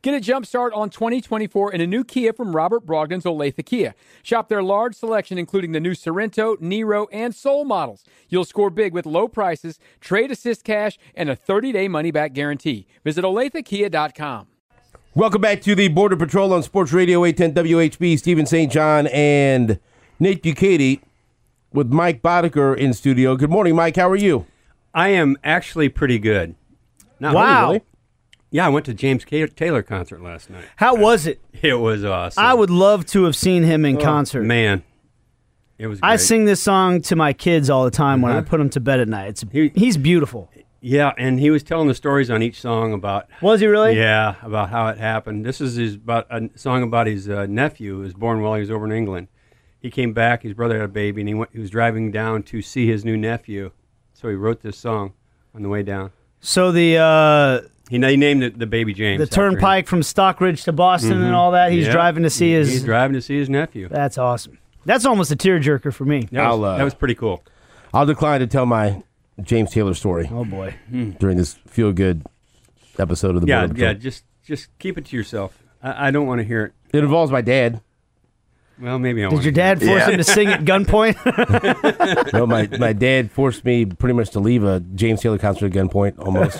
Get a jump start on 2024 in a new Kia from Robert Brogdon's Olathe Kia. Shop their large selection, including the new Sorrento, Nero, and Soul models. You'll score big with low prices, trade assist cash, and a 30-day money-back guarantee. Visit OlatheKia.com. Welcome back to the Border Patrol on Sports Radio 810 WHB. Stephen St. John and Nate Bukaty with Mike Boddicker in studio. Good morning, Mike. How are you? I am actually pretty good. Wow. Really? Yeah, I went to James Taylor concert last night. How was it? It was awesome. I would love to have seen him in concert. Man, it was great. I sing this song to my kids all the time when I put them to bed at night. He's beautiful. Yeah, and he was telling the stories on each song about... Was he really? Yeah, about how it happened. This is about a song about his nephew who was born while he was over in England. He came back, his brother had a baby, and he was driving down to see his new nephew. So he wrote this song on the way down. So the... He named it the baby James. The turnpike from Stockbridge to Boston and all that. He's driving to see his... He's driving to see his nephew. That's awesome. That's almost a tearjerker for me. That was pretty cool. I'll decline to tell my James Taylor story. Oh, boy. During this feel-good episode of the Border Patrol. Yeah, just keep it to yourself. I don't want to hear it. It involves my dad. Well, maybe I Did your dad force him to sing at gunpoint? No, my dad forced me pretty much to leave a James Taylor concert at gunpoint, almost.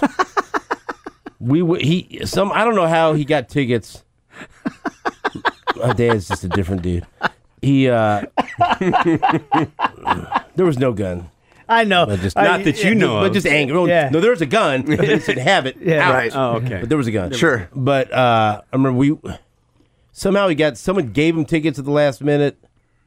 I don't know how he got tickets. My dad's just a different dude. There was no gun. I know. Not that you know but of. just anger. No, there was a gun. But he didn't have it. Yeah, out. right. Oh, okay. But there was a gun. Sure. But I remember someone gave him tickets at the last minute.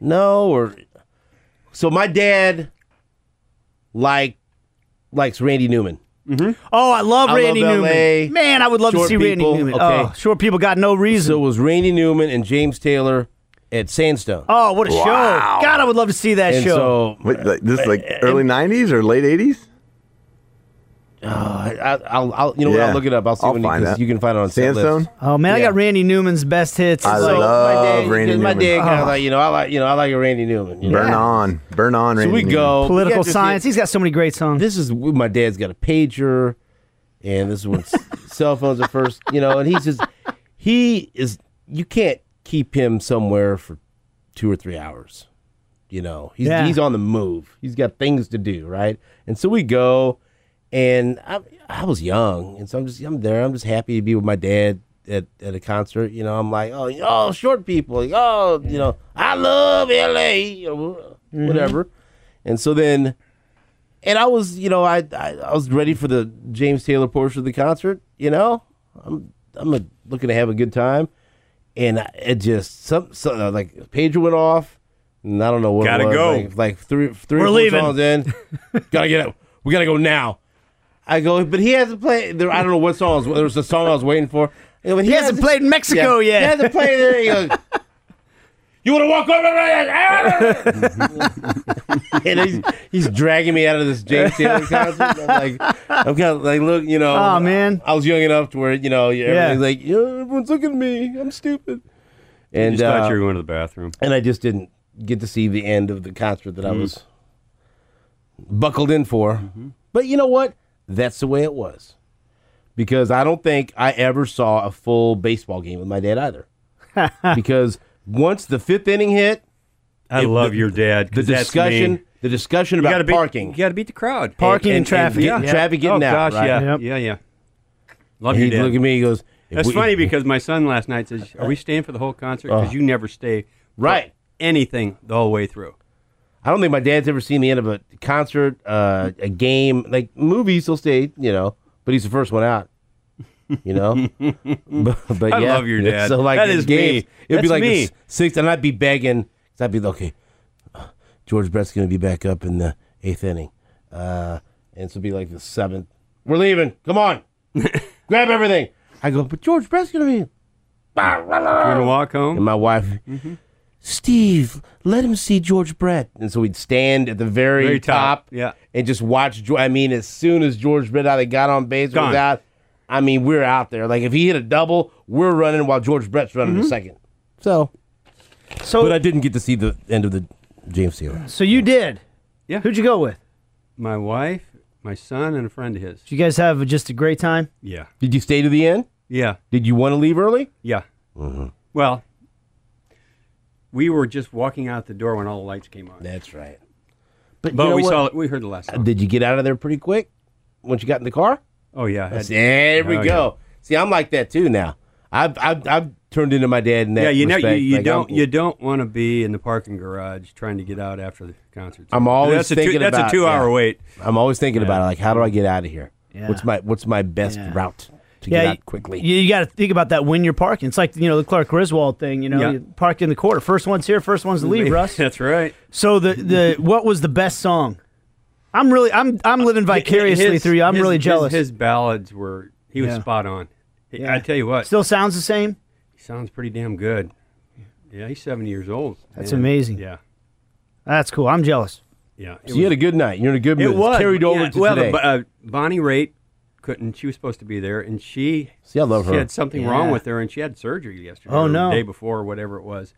So my dad likes Randy Newman. Mm-hmm. Oh, I love Randy LA, Newman. Man, I would love to see Randy Newman. Okay. Oh, short people got no reason. So it was Randy Newman and James Taylor at Sandstone. Oh, what a show. God, I would love to see that And show. so Wait, this is like early 90s or late 80s? I'll look it up. I'll see I'll when find that. you can find it on Sandstone. Oh, man, I got Randy Newman's best hits. I So- love Randy My Newman. dad kind of I like a Randy Newman. You know? Burn on, Randy So we Newman. go Political yeah, Science. He's got so many great songs. This is when my dad's got a pager, and this is when cell phones are first. And you can't keep him somewhere for 2 or 3 hours. He's on the move. He's got things to do, right? And so we go, and I was young, and so I'm there. I'm just happy to be with my dad at a concert. I'm like, oh, short people. I love L.A. Whatever. And so then, and I was, I was ready for the James Taylor portion of the concert. I'm looking to have a good time, and it just like a pager went off. And I don't know what Gotta it was. go. Like three or We're four leaving. songs in. Gotta get out. We gotta go now. I go, but he hasn't played. I don't know what song. There was a song I was waiting for. But He hasn't played in Mexico yet. He hasn't played there. He goes, you want to walk over? And he's dragging me out of this James Taylor concert. I'm kind of like, look, Oh, man. I was young enough to where everything's like, everyone's looking at me. I'm stupid. And Just thought you were going to the bathroom. And I just didn't get to see the end of the concert that I was buckled in for. Mm-hmm. But you know what? That's the way it was. Because I don't think I ever saw a full baseball game with my dad either. Because once the fifth inning hit, I love your dad. The discussion about parking. You got to beat the crowd. Parking and traffic. Traffic getting out. Gosh, right? yeah. Love And your he'd dad. look at me. He goes, That's funny because my son last night says, "Are we staying for the whole concert?" Because you never stay right anything the whole way through. I don't think my dad's ever seen the end of a concert, a game, like movies. He'll stay, but he's the first one out. But I yeah, love your dad. So like That in is games, me. It'd be That's like me. the sixth, and I'd be begging. Cause I'd be okay. George Brett's going to be back up in the eighth inning, and so it'd be like the seventh. We're leaving. Come on, grab everything. I go, but George Brett's going to be. You want to walk home? And my wife, Steve, let him see George Brett. And so we'd stand at the very top, yeah, and just watch. As soon as George Brett either got on base or was out, we're out there. Like if he hit a double, we're running while George Brett's running a second. So, but I didn't get to see the end of the James Taylor. So you did? Yeah. Who'd you go with? My wife, my son, and a friend of his. Did you guys have just a great time? Yeah. Did you stay to the end? Yeah. Did you want to leave early? Yeah. Well, we were just walking out the door when all the lights came on. That's right. But But you know we what? saw it. We heard the last song. Did you get out of there pretty quick once you got in the car? Oh yeah. I had- There we Oh, go. See, I'm like that too now. I've turned into my dad in that Yeah, you know, respect. you Like, you don't want to be in the parking garage trying to get out after the concert. I'm always that's thinking that's about a 2-hour wait. I'm always thinking about it. Like, how do I get out of here? Yeah. What's my best Yeah. route to get out quickly? You got to think about that when you're parking. It's like the Clark Griswold thing. Yeah. You park in the quarter. First one's here, first one's to leave. Russ. That's right. So the what was the best song? I'm living vicariously through you. I'm really jealous. His ballads were he was Yeah. spot on. Yeah. I tell you what, Still sounds the same. he sounds pretty damn good. Yeah, he's 70 years old. That's man. amazing. Yeah, That's cool. I'm jealous. yeah. So you had a good night. You're in a good mood. It was It's carried over yeah, to well, today. Bonnie Raitt couldn't. She was supposed to be there, and she See, I love she her. had something Yeah. wrong with her, and she had surgery yesterday. Oh, or no. the day before, or whatever it was.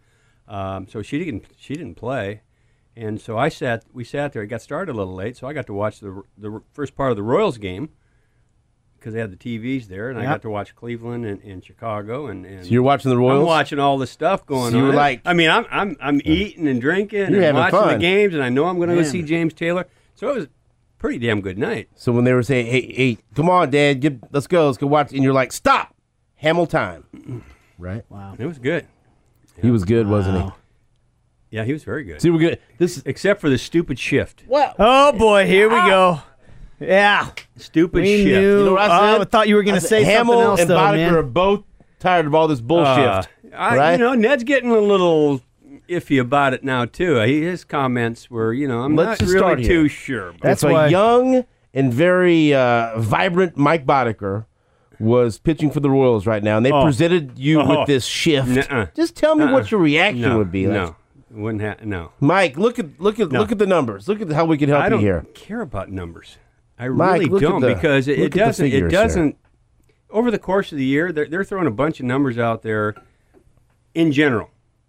So she didn't play, and so we sat there. It got started a little late, so I got to watch the first part of the Royals game because they had the TVs there, and I Yep. got to watch Cleveland and Chicago, and So you're watching the Royals? I'm watching all this stuff going So you on. were like- I mean, I'm eating and drinking You're and having watching fun. the games, and I know I'm going to go Man. see James Taylor. So it was a pretty damn good night. So when they were saying, hey, come on, Dad, let's go watch, and you're like, stop, Hamill time. Right? Wow. It was good. He was good, wasn't he? Yeah, he was very good. See, we're good. This is Except for the stupid shift. well. Oh boy, here we go. Yeah. Stupid We shift. knew. You know what I said? I thought you were going to say Hamill something else, and though, Boddicker man. are both tired of all this bullshit. right? You know, Ned's getting a little iffy about it now too. His comments were, I'm Let's not just really start here. too sure. But That's if why- a young and very vibrant Mike Boddicker was pitching for the Royals right now, and they presented you with this shift, Nuh-uh. just tell me what your reaction no, would be. Like, no, it wouldn't happen. No, Mike, look at the numbers. Look at how we can help I you don't here. care about numbers. I Mike, really look at don't the- because look it at the doesn't. figures It there. doesn't. Over the course of the year, they're throwing a bunch of numbers out there, in general,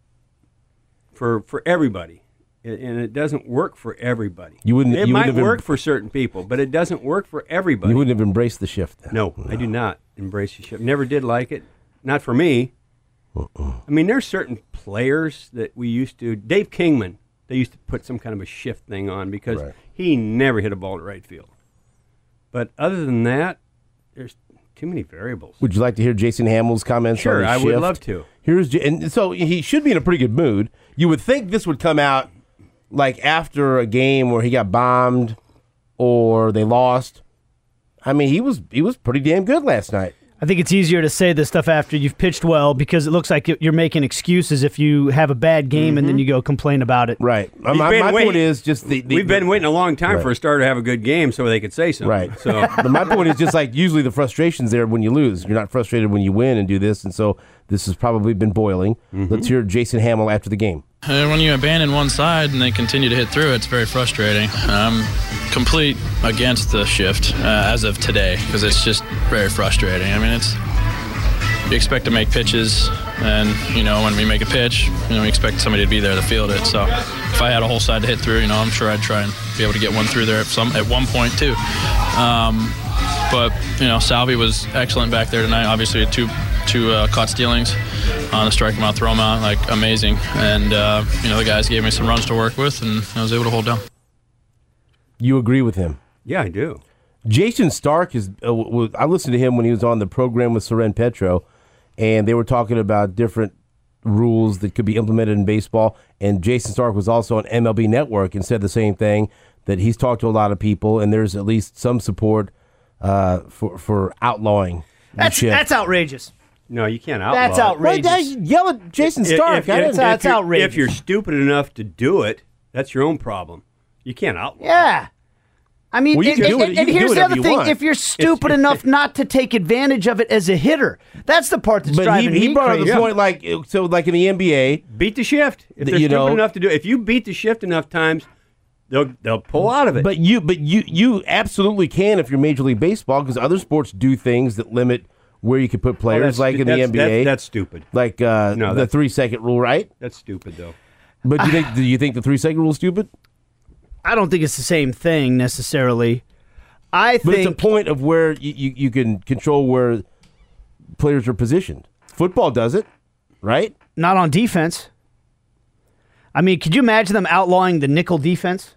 for everybody, and it doesn't work for everybody. You wouldn't- It you might wouldn't have work for certain people, but it doesn't work for everybody. You wouldn't have embraced the shift. Then. No, I do not embrace the shift. Never did like it. Not for me. I mean, there's certain players that we used to. Dave Kingman, they used to put some kind of a shift thing on because Right. he never hit a ball to right field. But other than that, there's too many variables. Would you like to hear Jason Hamill's comments on Sure, the I shift? would love to. And so he should be in a pretty good mood. You would think this would come out like after a game where he got bombed or they lost. I mean, he was pretty damn good last night. I think it's easier to say this stuff after you've pitched well because it looks like you're making excuses if you have a bad game and then you go complain about it. Right. He's My been point waiting- is just We've been waiting a long time Right. for a starter to have a good game so they could say something. Right. So But my point is just like usually the frustration's there when you lose. You're not frustrated when you win and do this, and so this has probably been boiling. Let's hear Jason Hamill after the game. When you abandon one side and they continue to hit through, it's very frustrating. I'm complete against the shift as of today because it's just very frustrating. I mean, you expect to make pitches, and when we make a pitch, we expect somebody to be there to field it. So if I had a whole side to hit through, I'm sure I'd try and be able to get one through there at one point too. But Salvi was excellent back there tonight. Obviously, two caught stealings on the strike him out, throw him out, like amazing. And the guys gave me some runs to work with, and I was able to hold down. You agree with him? yeah, I do. Jason Stark is. I listened to him when he was on the program with Soren Petro, and they were talking about different rules that could be implemented in baseball. And Jason Stark was also on MLB Network and said the same thing, that he's talked to a lot of people, and there's at least some support for outlawing. the shift. That's outrageous. No, you can't outlaw That's it. outrageous. Why did I yell at Jason Stark? I didn't- That's you're- outrageous. If you're stupid enough to do it, that's your own problem. You can't outlaw it. Yeah. I mean, Well, you can do it- you and can do here's the whatever other you thing. want. If you're stupid enough not to take advantage of it as a hitter, that's the part that's But driving he me brought up crazy. the point, like in the NBA, Beat the shift. If they're You stupid know- enough to do it, if you beat the shift enough times, they'll pull out of it. But you absolutely can if you're Major League Baseball, because other sports do things that limit where you can put players, like in the NBA. That's stupid. like the that's- 3-second rule, right? That's stupid, though. But do you think the 3-second rule is stupid? I don't think it's the same thing necessarily. I But it's a think point of where you can control where players are positioned. Football does it, right? Not on defense. I mean, could you imagine them outlawing the nickel defense?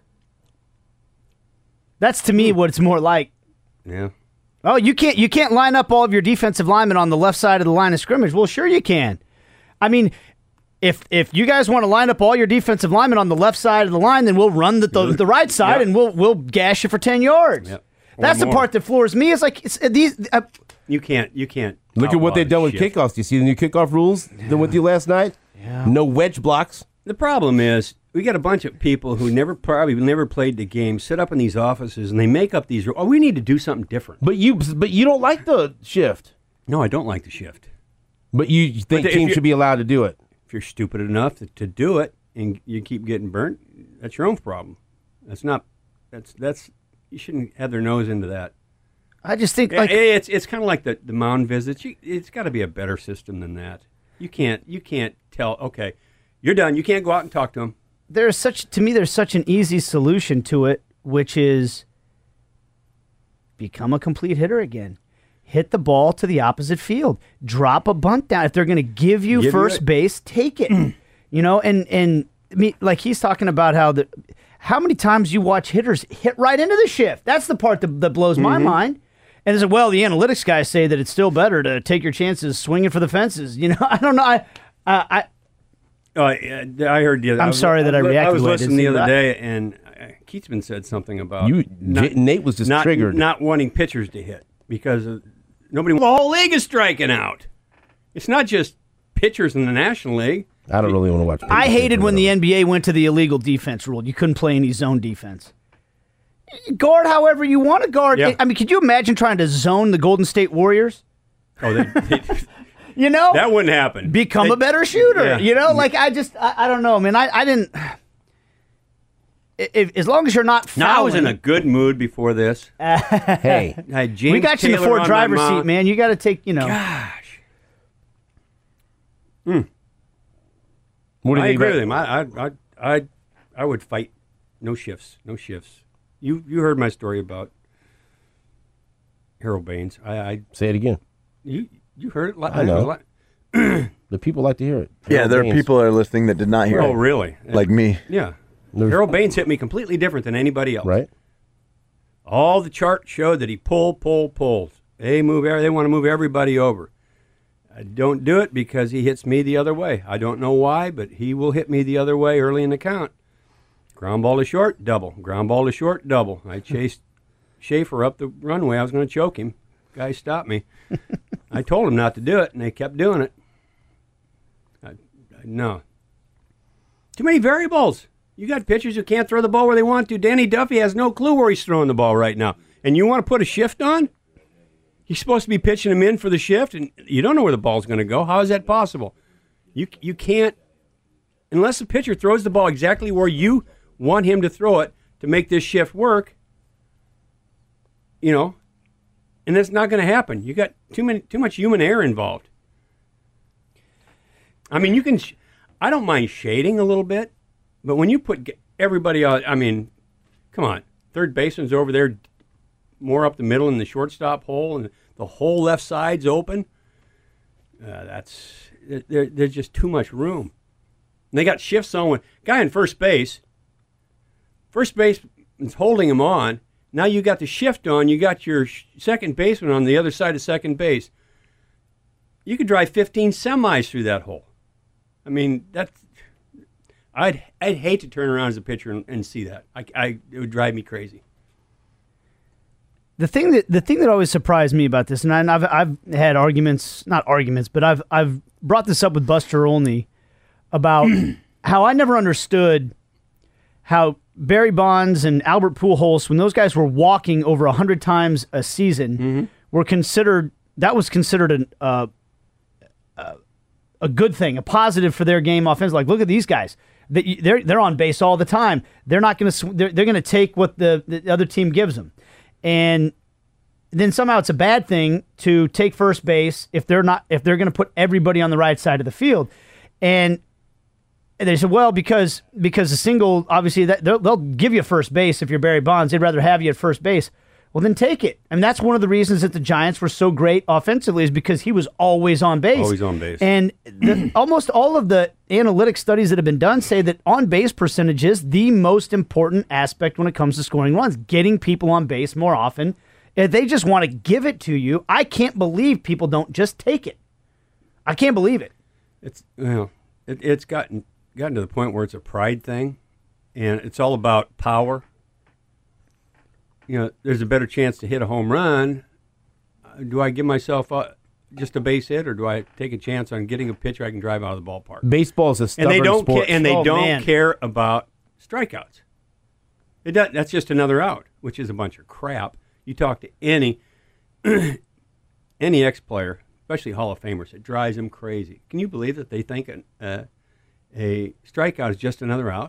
That's to me what it's more like. Yeah. Oh, you can't line up all of your defensive linemen on the left side of the line of scrimmage. Well, sure you can. I mean, if you guys want to line up all your defensive linemen on the left side of the line, then we'll run the right side and we'll gash you for 10 yards. Yep. That's the part that floors me. Is like these. You can't. Look at what they've done with kickoffs. Do you see the new kickoff rules that went through last night? Yeah. No wedge blocks. The problem is we got a bunch of people who probably never played the game, sit up in these offices, and they make up these. Oh, we need to do something different. But you don't like the shift. No, I don't like the shift. But you think teams should be allowed to do it. If you're stupid enough to do it and you keep getting burnt, that's your own problem. That's you shouldn't have their nose into that. I just think it's kind of like the mound visits. It's got to be a better system than that. You can't tell. Okay, you're done. You can't go out and talk to them. there's such an easy solution to it, which is become a complete hitter again. Hit the ball to the opposite field. Drop a bunt down. If they're going to give you first base, take it. You know, and I mean, like he's talking about how many times you watch hitters hit right into the shift. That's the part that blows my mind. And it's well, the analytics guys say that it's still better to take your chances swinging for the fences. You know, I don't know. I heard the other. I'm sorry that I reacted. I was the way I listening did. the other day, and Keatsman said something about Nate was just triggered. Not wanting pitchers to hit because the whole league is striking out. It's not just pitchers in the National League. I don't really want to watch. I hated when the NBA went to the illegal defense rule. You couldn't play any zone defense. Guard however you want to guard. Yeah. I mean, could you imagine trying to zone the Golden State Warriors? Oh, You know, that wouldn't happen. Become a better shooter. Yeah. You know, like I don't know, man. I didn't. As long as you're not fouling. Now I was in a good mood before this. Hey, I had James we got you in the Taylor Ford on my driver's seat, mount. man. You got to take, Gosh. what do you I think agree about- with him. I would fight no shifts. You heard my story about Harold Baines. I Say it again. you heard it. I know. The people like to hear it. Yeah, Harold there are Baines. people that are listening that did not hear Oh, it. really? Like me. Yeah. There's- Harold Baines hit me completely different than anybody else. right? All the charts showed that he pulls. They want to move everybody over. I don't do it because he hits me the other way. I don't know why, but he will hit me the other way early in the count. Ground ball to short, double. Ground ball to short, double. I chased Schaefer up the runway. I was going to choke him. Guy stopped me. I told him not to do it, and they kept doing it. No. Too many variables. You got pitchers who can't throw the ball where they want to. Danny Duffy has no clue where he's throwing the ball right now. And you want to put a shift on? He's supposed to be pitching him in for the shift, and you don't know where the ball's going to go. How is that possible? You can't, unless the pitcher throws the ball exactly where you want him to throw it to make this shift work, you know, and that's not going to happen. You got too much human error involved. I mean, I don't mind shading a little bit, but when you put everybody on, I mean, come on, third baseman's over there more up the middle in the shortstop hole, and the whole left side's open. There's just too much room. And they got shifts on with guy in first base. First baseman's holding him on. Now you got the shift on. You got your second baseman on the other side of second base. You could drive 15 semis through that hole. I mean, I'd hate to turn around as a pitcher and see that. It would drive me crazy. The thing that always surprised me about this, and I've had not arguments, but I've brought this up with Buster Olney about how I never understood how Barry Bonds and Albert Pujols, when those guys were walking over 100 times a season, was considered a good thing, a positive for their game offense. Like, look at these guys. They're on base all the time. They're not going to. They're going to take what the other team gives them, and then somehow it's a bad thing to take first base if they're going to put everybody on the right side of the field, and they said, well, because a single, obviously they'll give you first base if you're Barry Bonds. They'd rather have you at first base. Well, then take it. I mean, that's one of the reasons that the Giants were so great offensively is because he was always on base. Always on base. And almost all of the analytic studies that have been done say that on-base percentage is the most important aspect when it comes to scoring runs, getting people on base more often. If they just want to give it to you, I can't believe people don't just take it. I can't believe it. It's gotten to the point where it's a pride thing, and it's all about power. There's a better chance to hit a home run. Do I give myself just a base hit, or do I take a chance on getting a pitcher I can drive out of the ballpark? Baseball is a stubborn sport. They don't care about strikeouts. That's just another out, which is a bunch of crap. You talk to any ex-player, especially Hall of Famers, it drives them crazy. Can you believe that they think a strikeout is just another out?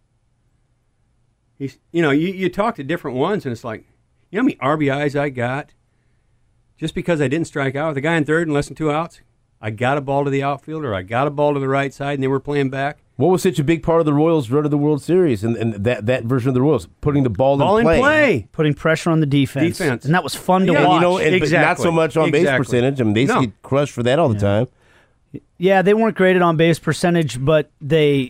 You talk to different ones, and it's like, how many RBIs I got just because I didn't strike out with the guy in third and less than 2 outs? I got a ball to the outfielder, I got a ball to the right side, and they were playing back. What was such a big part of the Royals' run of the World Series and that version of the Royals? Putting the ball in play. Putting pressure on the defense. And that was fun to watch. But not so much on base percentage. I mean, they used to get crushed for that all the time. Yeah, they weren't great at on base percentage, but they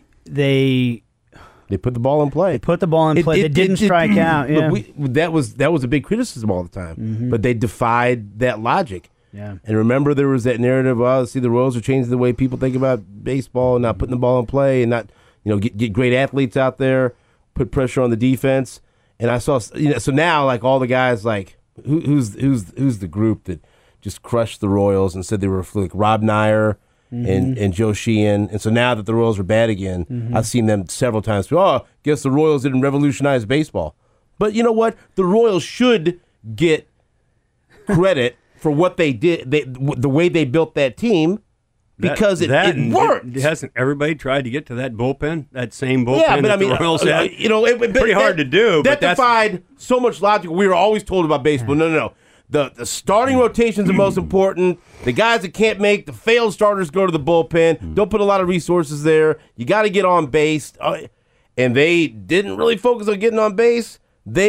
put the ball in play. They put the ball in play. They didn't strike out. Yeah. Look, that was a big criticism all the time. But they defied that logic. Yeah. And remember, there was that narrative. Well, see, the Royals are changing the way people think about baseball, and not putting the ball in play, and not get great athletes out there, put pressure on the defense. And I saw so now like all the guys like who's the group that just crushed the Royals and said they were like Rob Nair. And Joe Sheehan. And so now that the Royals are bad again, I've seen them several times. Guess the Royals didn't revolutionize baseball. But you know what? The Royals should get credit for what they did, the way they built that team, because it worked. Hasn't everybody tried to get to that bullpen, that same bullpen that the Royals had? Pretty hard to do. That defied so much logic. We were always told about baseball. No. The starting rotations are most important. The guys that can't make the failed starters go to the bullpen. Don't put a lot of resources there. You got to get on base. And they didn't really focus on getting on base.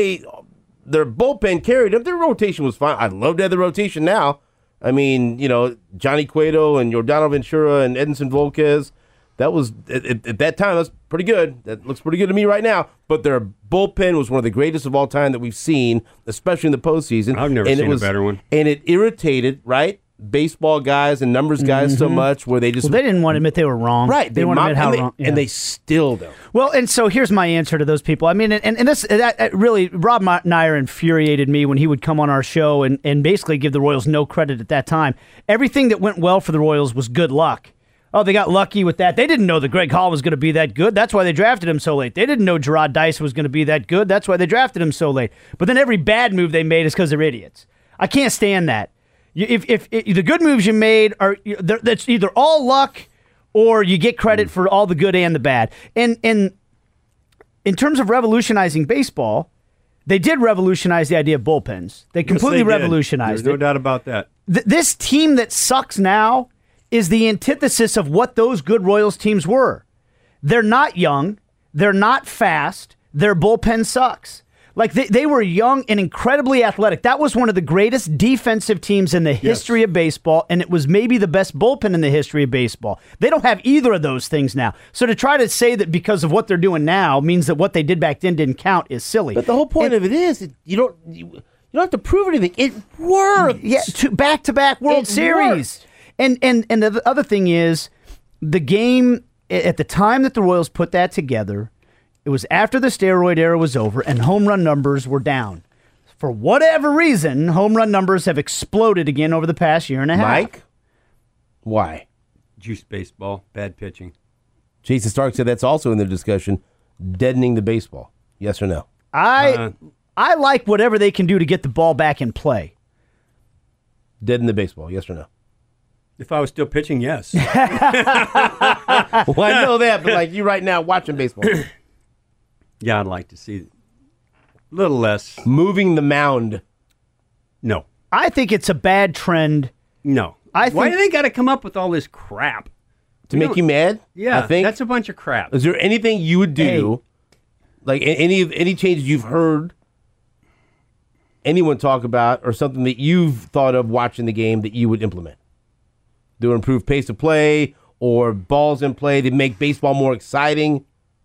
Their bullpen carried them. Their rotation was fine. I'd love to have the rotation now. I mean, Johnny Cueto and Yordano Ventura and Edinson Volquez. That was, at that time, that's pretty good. That looks pretty good to me right now. But their bullpen was one of the greatest of all time that we've seen, especially in the postseason. I've never seen a better one. And it irritated, baseball guys and numbers guys so much where they just... Well, they didn't want to admit they were wrong. Right. They didn't want to admit how wrong. And they still don't. Well, and so here's my answer to those people. I mean, and this that really, Rob Nair infuriated me when he would come on our show and basically give the Royals no credit at that time. Everything that went well for the Royals was good luck. Oh, they got lucky with that. They didn't know that Greg Hall was going to be that good. That's why they drafted him so late. They didn't know Gerard Dice was going to be that good. That's why they drafted him so late. But then every bad move they made is because they're idiots. I can't stand that. If the good moves you made that's either all luck or you get credit for all the good and the bad. And in terms of revolutionizing baseball, they did revolutionize the idea of bullpens. They completely revolutionized it. There's no doubt about that. This team that sucks now is the antithesis of what those good Royals teams were. They're not young. They're not fast. Their bullpen sucks. Like, they were young and incredibly athletic. That was one of the greatest defensive teams in the history of baseball, and it was maybe the best bullpen in the history of baseball. They don't have either of those things now. So to try to say that because of what they're doing now means that what they did back then didn't count is silly. But the whole point of it is you don't have to prove anything. It works. Yeah, back-to-back World Series. And the other thing is, the game, at the time that the Royals put that together, it was after the steroid era was over and home run numbers were down. For whatever reason, home run numbers have exploded again over the past year and a half. Mike? Why? Juice baseball, bad pitching. Jason Stark said that's also in the discussion, deadening the baseball. Yes or no? I like whatever they can do to get the ball back in play. Deaden the baseball, yes or no? If I was still pitching, yes. Well, I know that, but like you right now watching baseball. Yeah, I'd like to see a little less. Moving the mound. No. I think it's a bad trend. No. Why do they got to come up with all this crap? To make you mad? Yeah, I think that's a bunch of crap. Is there anything you would do, like any changes you've heard anyone talk about or something that you've thought of watching the game that you would implement? To improve pace of play or balls in play that make baseball more exciting?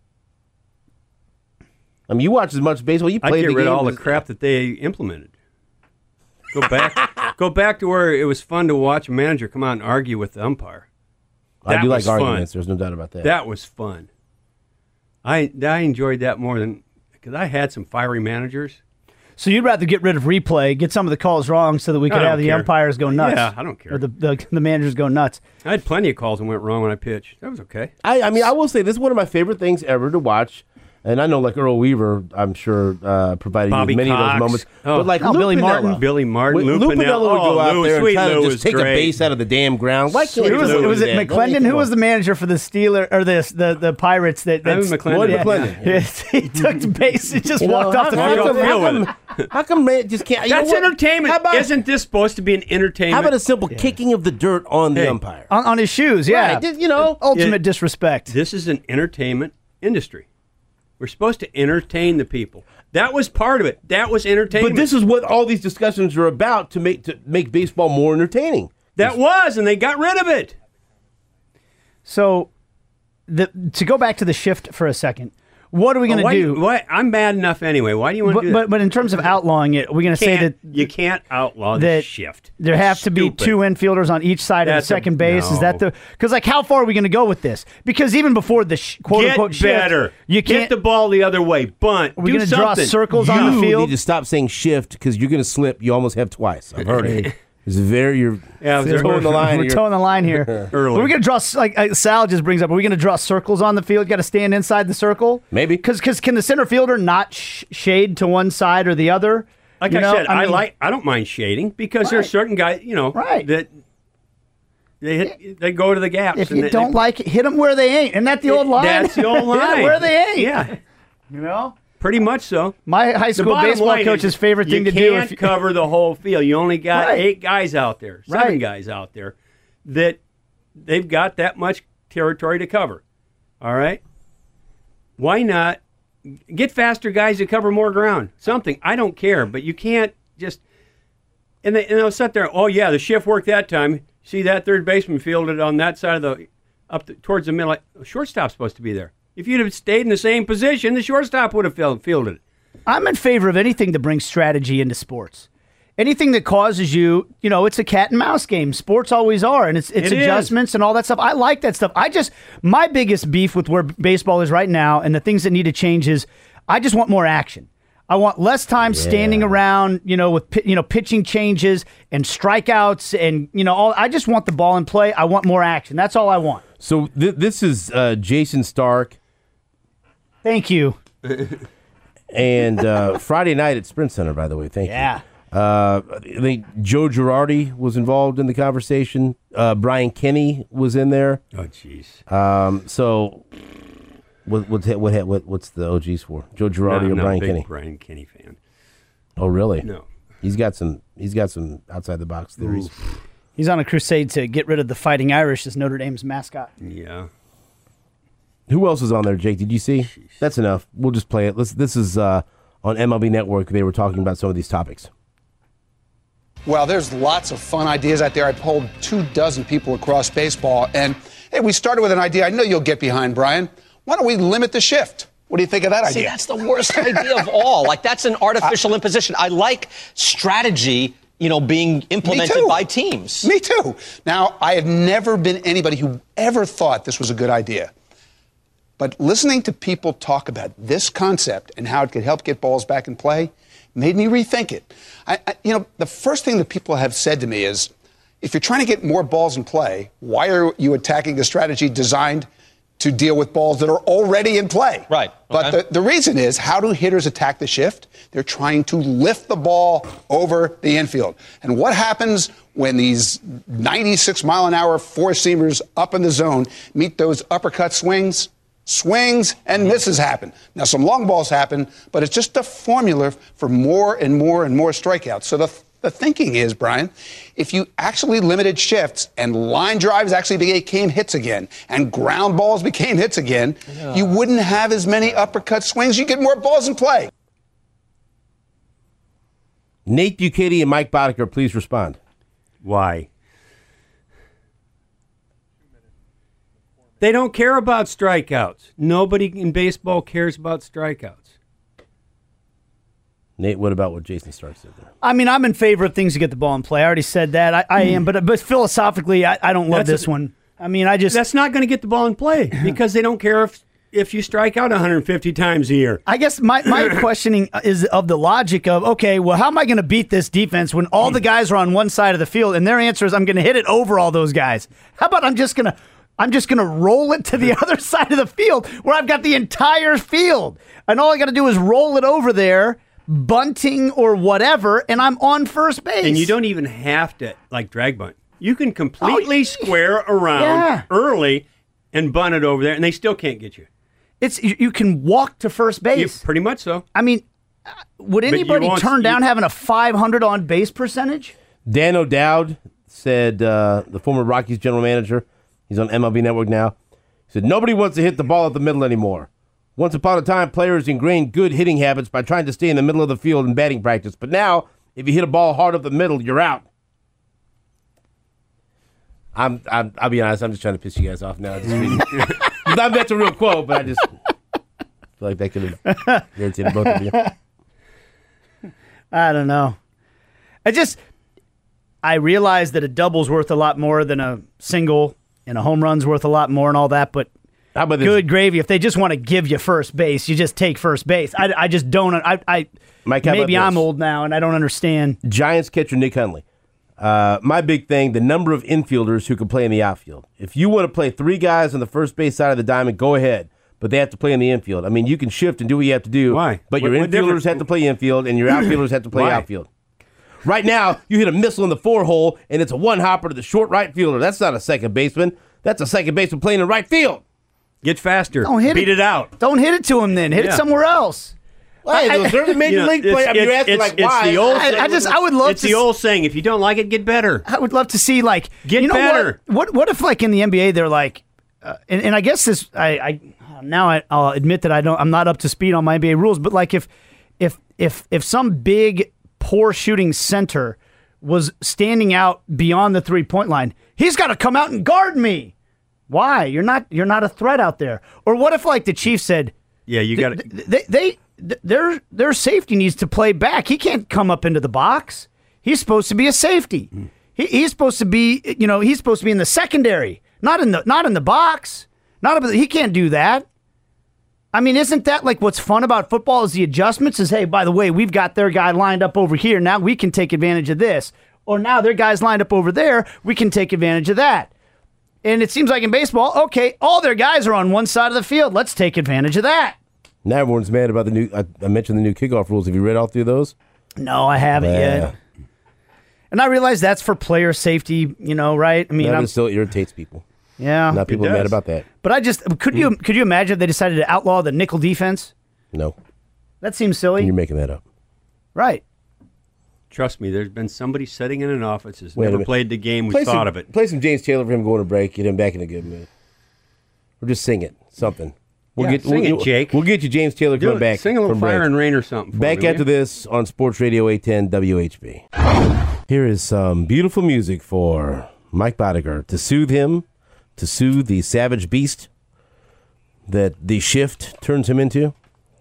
I mean, you watch as much baseball. You play I'd the get rid game. of all the crap that they implemented. Go back to where it was fun to watch a manager come out and argue with the umpire. I do That like was fun. arguments. There's no doubt about that. That was fun. I enjoyed that more than because I had some fiery managers. So you'd rather get rid of replay, get some of the calls wrong, so that we could I have don't the care. umpires go nuts. Yeah, I don't care. Or the managers go nuts. I had plenty of calls that went wrong when I pitched. That was okay. I mean, I will say this is one of my favorite things ever to watch. And I know, like Earl Weaver, I'm sure provided you Bobby with many of Cox. those moments. Oh. But like Oh, Lou Billy Piniella, Martin. Billy Martin, Lou Piniella would Piniella. go out Lou, there and sweet try to Lou just was take a great. base out of the damn ground. Why can't Sweet he Lou do Was it that? McClendon? Who was the manager for the Steelers or the Pirates? That Evan McClendon. Lloyd Yeah. McClendon. Yes, he took the base and just You know, walked off the how field. come- How come man just can't? you know That's what? entertainment. How about, Isn't this supposed to be an entertainment? how about a simple kicking of the dirt on the Hey. umpire? on his shoes, yeah. Right, just, you know. Ultimate It- disrespect. This is an entertainment industry. We're supposed to entertain the people. That was part of it. That was entertainment. But this is what all these discussions are about to make baseball more entertaining. that was, and they got rid of it. So, to go back to the shift for a second, what are we going to Why do? Why? I'm bad enough anyway. Why do you want to do that? But in terms of outlawing it, we're going to say that You can't outlaw the that shift. there have to be Stupid. two infielders on each side of the That's a- second base. Is that no. the because like how far are we going to go with this? Because even before the quote Get unquote better. shift, you Get can't. the ball the other way. Bunt. We're Do going to draw something. circles on the You field. need to stop saying shift because you're going to slip. You almost have twice. I've heard it. It's you're Yeah, it was towing the line. We're towing the line here. Early. We're going to draw like Sal just brings up. Are we going to draw circles on the field? Got to stand inside the circle. Maybe. Because can the center fielder not shade to one side or the other? Like You I know, said, mean, I don't mind shading because there's Right. certain guys, Right. that they go to the gaps. if and you don't like it, hit them where they ain't. Isn't that the old line? That's the old Hit 'em line. where they ain't. Yeah, You know. pretty much so. My high The school bottom baseball line coach's is favorite thing to do. You can't cover the whole field. You only got Right. 8 guys out there, 7 Right. guys out there that they've got that much territory to cover. All right, why not get faster guys to cover more ground? Something I don't care, but you can't just. And they'll sit there. Oh yeah, the shift worked that time. See that third baseman fielded on that side of the towards the middle. Like, shortstop's supposed to be there. If you'd have stayed in the same position, the shortstop would have fielded it. I'm in favor of anything that brings strategy into sports. Anything that causes you, it's a cat and mouse game. Sports always are, and it's It is. adjustments and all that stuff. I like that stuff. My biggest beef with where baseball is right now and the things that need to change is I just want more action. I want less time standing around, with pitching changes and strikeouts and all. I just want the ball in play. I want more action. That's all I want. So this is Jason Stark Thank you. and Friday night at Sprint Center, by the way. Thank you. Yeah. I think Joe Girardi was involved in the conversation. Brian Kenny was in there. Oh jeez. So what's the OGs for? Joe Girardi or I'm not Brian a big Kenny? Brian Kenny fan. Oh, really? No. He's got some outside the box theories. He's on a crusade to get rid of the Fighting Irish as Notre Dame's mascot. Yeah. Who else was on there, Jake? Did you see? That's enough. We'll just play it. This is on MLB Network. They were talking about some of these topics. Well, there's lots of fun ideas out there. I polled 24 people across baseball, and hey, we started with an idea I know you'll get behind, Brian. Why don't we limit the shift? What do you think of that See, idea? that's the worst idea of all. Like, that's an artificial imposition. I like strategy, being implemented by teams. Me too. Now, I have never been anybody who ever thought this was a good idea. But listening to people talk about this concept and how it could help get balls back in play made me rethink it. The first thing that people have said to me is, if you're trying to get more balls in play, why are you attacking a strategy designed to deal with balls that are already in play? Right. But Okay. the reason is, how do hitters attack the shift? They're trying to lift the ball over the infield. And what happens when these 96-mile-an-hour four-seamers up in the zone meet those uppercut swings? Swings and misses happen. Now, some long balls happen, but it's just a formula for more and more and more strikeouts. So the thinking is, Brian, if you actually limited shifts and line drives actually became hits again and ground balls became hits again, you wouldn't have as many uppercut swings. You get more balls in play. Nate Bukaty and Mike Boddicker, please respond. Why? They don't care about strikeouts. Nobody in baseball cares about strikeouts. Nate, what about what Jason Stark said there? I mean, I'm in favor of things to get the ball in play. I already said that. I am, but philosophically, I don't love this one. I mean, That's not going to get the ball in play because they don't care if you strike out 150 times a year. I guess my questioning is of the logic of, okay, well, how am I going to beat this defense when all the guys are on one side of the field? And their answer is, I'm going to hit it over all those guys. How about I'm just going to roll it to the other side of the field where I've got the entire field. And all I got to do is roll it over there, bunting or whatever, and I'm on first base. And you don't even have to, drag bunt. You can completely square around early and bunt it over there, and they still can't get you. You can walk to first base. Pretty much so. I mean, would anybody turn down having a 500 on base percentage? Dan O'Dowd said, the former Rockies general manager, he's on MLB Network now, he said, nobody wants to hit the ball at the middle anymore. Once upon a time, players ingrained good hitting habits by trying to stay in the middle of the field in batting practice. But now, if you hit a ball hard up the middle, you're out. I'll be honest, I'm just trying to piss you guys off now. That's a real quote, but I just feel like that could have irritated both of you. I don't know. I realize that a double's worth a lot more than a single, and a home run's worth a lot more and all that, but how about good gravy. If they just want to give you first base, you just take first base. I just don't. Mike, maybe I'm old now and I don't understand. Giants catcher Nick Hundley. My big thing, the number of infielders who can play in the outfield. If you want to play three guys on the first base side of the diamond, go ahead. But they have to play in the infield. I mean, you can shift and do what you have to do. Why? But your infielders have to play infield, and your outfielders have to play outfield. Right now, you hit a missile in the 4-hole, and it's a one-hopper to the short right fielder. That's not a second baseman. That's a second baseman playing in right field. Get faster. Don't hit Beat it out. Don't hit it to him then. Hit it somewhere else. Hey, there's a major league player. I mean, you're asking why. The old I would love it's the old saying, if you don't like it, get better. I would love to see, get better. What if, in the NBA, they're like, and I guess this, I'll admit that I'm not up to speed on my NBA rules, but if some big, poor shooting center was standing out beyond the 3-point line, he's got to come out and guard me. Why? You're not a threat out there. Or what if, the Chiefs said, yeah, you got to. Their safety needs to play back. He can't come up into the box. He's supposed to be a safety. He's supposed to be, he's supposed to be in the secondary, not in the box. He can't do that. I mean, isn't that what's fun about football is the adjustments? Is, hey, by the way, we've got their guy lined up over here. Now we can take advantage of this. Or now their guy's lined up over there. We can take advantage of that. And it seems like in baseball, okay, all their guys are on one side of the field. Let's take advantage of that. Now everyone's mad about the new. I mentioned the new kickoff rules. Have you read all through those? No, I haven't yet. And I realize that's for player safety. Right? I mean, it still irritates people. Yeah, not people are mad about that. But could you imagine if they decided to outlaw the nickel defense? No, that seems silly. You're making that up, right? Trust me, there's been somebody sitting in an office who's never played the game who thought of it. Play some James Taylor for him going to break, get him back in a good mood, or just sing it, something. Sing it, Jake. We'll get you James Taylor coming back. Sing a little Fire and Rain or something. Back after this on Sports Radio 810 WHB. Here is some beautiful music for Mike Boddicker to soothe him, to soothe the savage beast that the shift turns him into.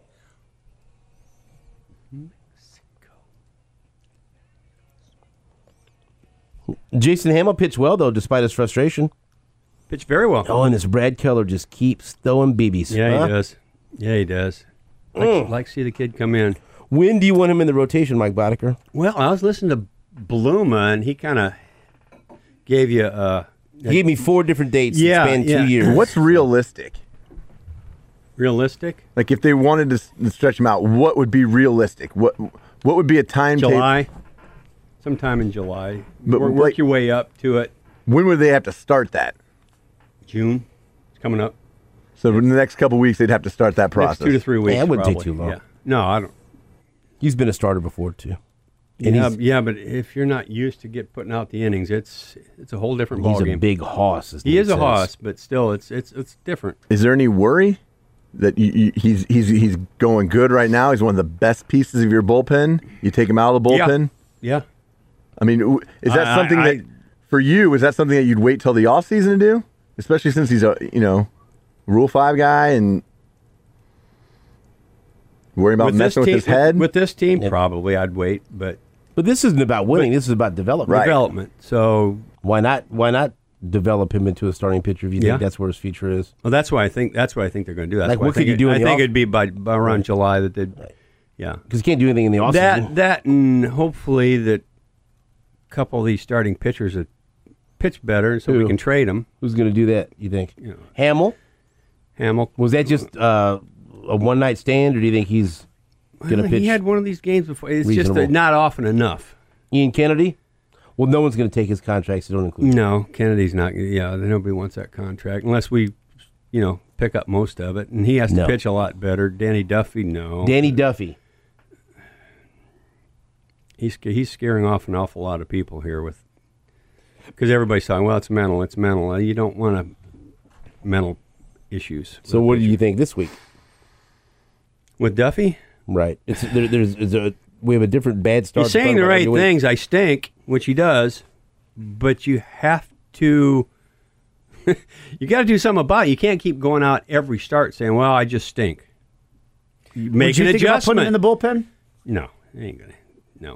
Jason Hamill pitched well, though, despite his frustration. Pitched very well. Oh, and this Brad Keller just keeps throwing BBs. Yeah, he does. Yeah, he does. Like to see the kid come in. When do you want him in the rotation, Mike Boddicker? Well, I was listening to Bluma, and he kind of gave you... he gave me 4 different dates that span 2 years. What's realistic? Realistic? If they wanted to stretch him out, what would be realistic? What would be a timetable? July. Sometime in July. But work your way up to it. When would they have to start that? June. It's coming up. So in the next couple of weeks, they'd have to start that process. Next 2 to 3 weeks. Yeah, it wouldn't probably. take too long. Yeah. No, I don't. He's been a starter before, too. And but if you're not used to putting out the innings, it's a whole different ballgame. He's a big hoss. He is a hoss, but still, it's different. Is there any worry? that he's going good right now? He's one of the best pieces of your bullpen. You take him out of the bullpen. Yeah. I mean, is that something that for you? Is that something that you'd wait till the offseason to do? Especially since he's a Rule 5 guy and worrying about messing with his head. With this team, probably I'd wait, but this isn't about winning. This is about development. Right. Development. So why not develop him into a starting pitcher if you think that's where his future is? Well, that's why I think they're going to do that. Like, what could you do in the I think it'd be by around July that they'd. Yeah, because you can't do anything in the offseason. That and hopefully that a couple of these starting pitchers that pitch better, so we can trade them. Who's going to do that? You think Hamill? Was that just a one night stand, or do you think he's going to pitch? He had one of these games before. It's reasonable. just not often enough. Ian Kennedy? Well, no one's going to take his contract, so don't include him. No, Kennedy's not. Yeah, nobody wants that contract unless we, pick up most of it, and he has to pitch a lot better. Danny Duffy, no. Danny Duffy. He's scaring off an awful lot of people here because everybody's talking, well, it's mental. You don't want mental issues. So what do you think this week? With Duffy? Right. We have a different bad start. He's saying the right things. I stink, which he does, but you have to you got to do something about it. You can't keep going out every start saying, well, I just stink. Make an adjustment. Putting him in the bullpen? No, it ain't gonna. No.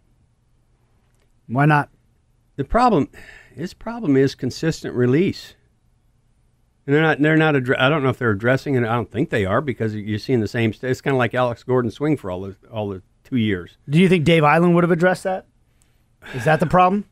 Why not? His problem is consistent release. And they're not. I don't know if they're addressing it. I don't think they are because you're seeing the same. It's kind of like Alex Gordon swing for all the 2 years. Do you think Dave Island would have addressed that? Is that the problem?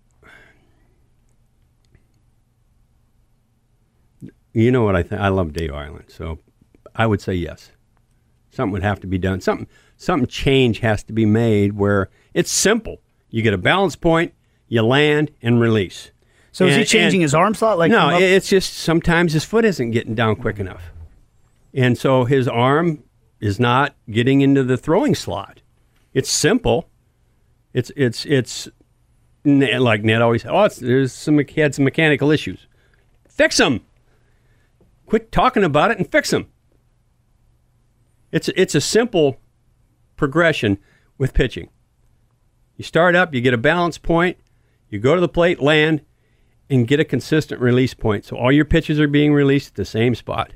You know what I think? I love Dave Island, so I would say yes. Something would have to be done. Something change has to be made where it's simple. You get a balance point, you land, and release. So is he changing his arm slot? No, it's just sometimes his foot isn't getting down quick enough. And so his arm is not getting into the throwing slot. It's simple. It's like Ned always said, he had some mechanical issues. Fix them. Quit talking about it and fix them. It's a simple progression with pitching. You start up, you get a balance point, you go to the plate, land, and get a consistent release point. So all your pitches are being released at the same spot.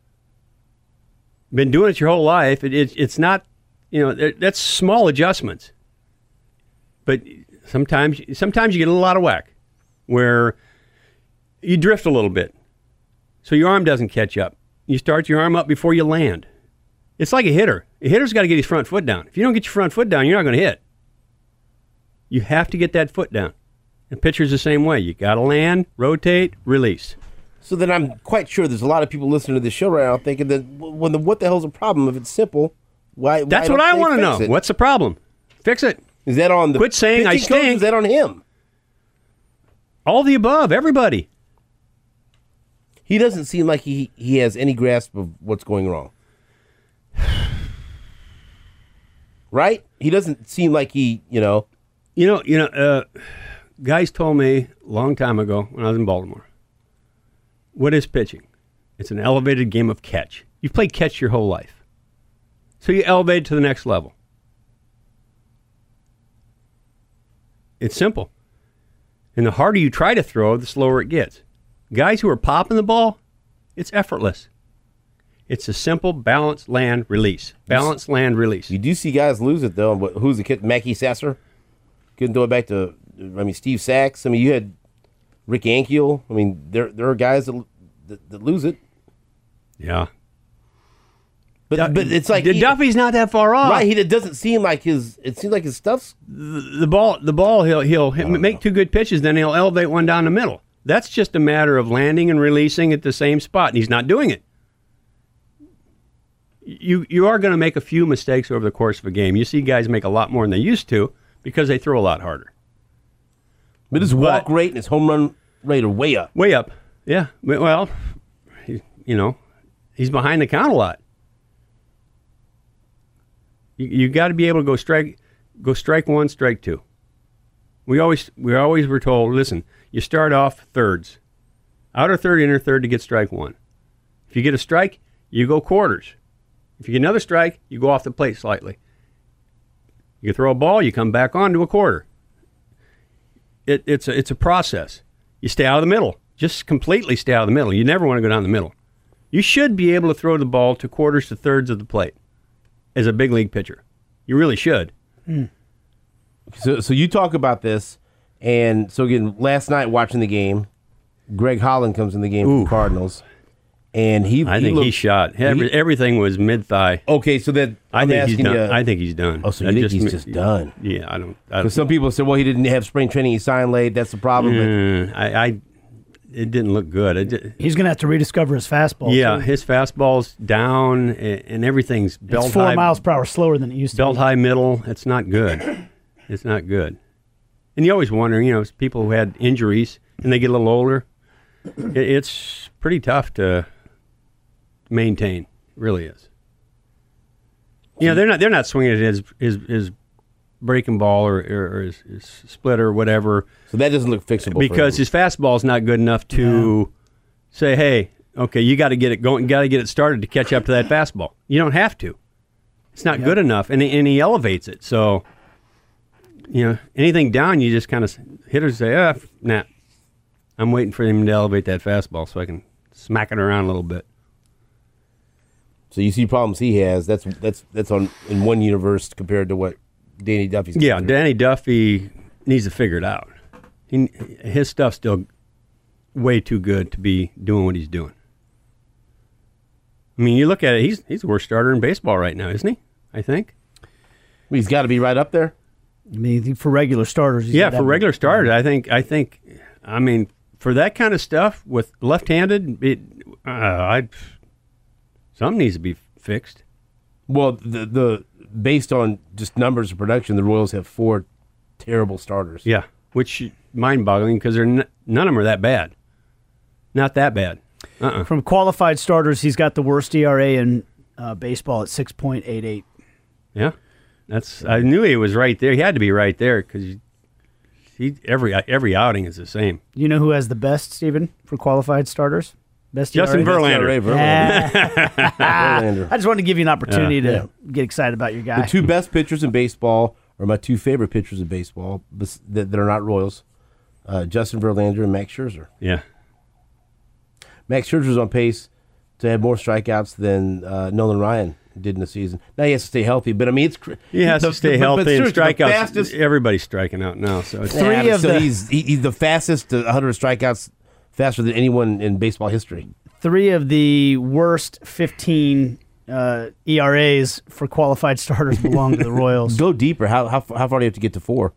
Been doing it your whole life. It's not, that's small adjustments. But sometimes you get a little out of whack where you drift a little bit. So your arm doesn't catch up. You start your arm up before you land. It's like a hitter. A hitter's got to get his front foot down. If you don't get your front foot down, you're not going to hit. You have to get that foot down. And pitcher's the same way. You got to land, rotate, release. So then I'm quite sure there's a lot of people listening to this show right now thinking that what the hell's the problem if it's simple? Why? That's what I want to know. What's the problem? Fix it. Is that on the quit saying I stink? Coach, is that on him? All the above. Everybody. He doesn't seem like he has any grasp of what's going wrong. Right? He doesn't seem like he, guys told me a long time ago when I was in Baltimore, what is pitching? It's an elevated game of catch. You've played catch your whole life. So you elevate to the next level. It's simple. And the harder you try to throw, the slower it gets. Guys who are popping the ball, it's effortless. It's a simple balance, land, release. Balance, land, release. You do see guys lose it, though. But who's the kid? Mackie Sasser? Couldn't throw it back to, Steve Sachs. You had Rick Ankiel. There are guys that lose it. Yeah. But it's like Duffy's not that far off. Right, it doesn't seem like it seems like his stuff's the ball he'll make two good pitches, then he'll elevate one down the middle. That's just a matter of landing and releasing at the same spot, and he's not doing it. You are going to make a few mistakes over the course of a game. You see guys make a lot more than they used to because they throw a lot harder. But his walk rate and his home run rate are way up. Way up, yeah. Well, he's behind the count a lot. You got to be able to go strike one, strike two. We always were told, listen, you start off thirds, outer third, inner third to get strike one. If you get a strike, you go quarters. If you get another strike, you go off the plate slightly. You throw a ball, you come back on to a quarter. It's a process. You stay out of the middle. Just completely stay out of the middle. You never want to go down the middle. You should be able to throw the ball to quarters to thirds of the plate as a big league pitcher. You really should. So you talk about this, and so again, last night watching the game, Greg Holland comes in the game from Cardinals, and I think he shot. Everything was mid-thigh. Okay, so that I think he's done. I think he's done. Oh, so you think he's just done? Yeah, I don't. Because some people said, well, he didn't have spring training. He signed late. That's the problem. It didn't look good. He's going to have to rediscover his fastball. Yeah, too. his fastball's down, and everything's belt It's 4 high. miles per hour slower than it used to Belt be. high middle. It's not good. It's not good. And you always wonder, people who had injuries and they get a little older, it's pretty tough to maintain. It really is. They're not swinging at his breaking ball or his splitter or whatever. So that doesn't look fixable because his fastball's not good enough to say, "Hey, okay, you got to get it going, got to get it started to catch up to that fastball." You don't have to. It's not good enough, and he elevates it. So, anything down, you just kind of hitters say, "Nah, I'm waiting for him to elevate that fastball so I can smack it around a little bit." So you see problems he has. That's on in one universe compared to what Danny Duffy's. Yeah, Danny Duffy needs to figure it out. His stuff's still way too good to be doing what he's doing. I mean, you look at it; he's the worst starter in baseball right now, isn't he? I think. He's got to be right up there. I mean, for regular starters. For regular starters, I think. I mean, for that kind of stuff with left-handed, something needs to be fixed. Well, the based on just numbers of production, the Royals have 4 terrible starters. Yeah, which mind-boggling because none of them are that bad. Not that bad. From qualified starters, he's got the worst ERA in baseball at 6.88. Yeah, I knew he was right there. He had to be right there because every outing is the same. You know who has the best, Stephen, for qualified starters? Best Justin ERA? Verlander. Verlander. I just wanted to give you an opportunity to get excited about your guy. The 2 best pitchers in baseball are my 2 favorite pitchers in baseball that are not Royals, Justin Verlander and Max Scherzer. Yeah. Max Scherzer's on pace to have more strikeouts than Nolan Ryan did in the season. Now he has to stay healthy, but I mean he has to stay healthy and strikeouts. Fastest, everybody's striking out now, so it's he's the fastest to 100 strikeouts faster than anyone in baseball history. 3 of the worst 15 ERAs for qualified starters belong to the Royals. Go deeper. How far do you have to get to 4?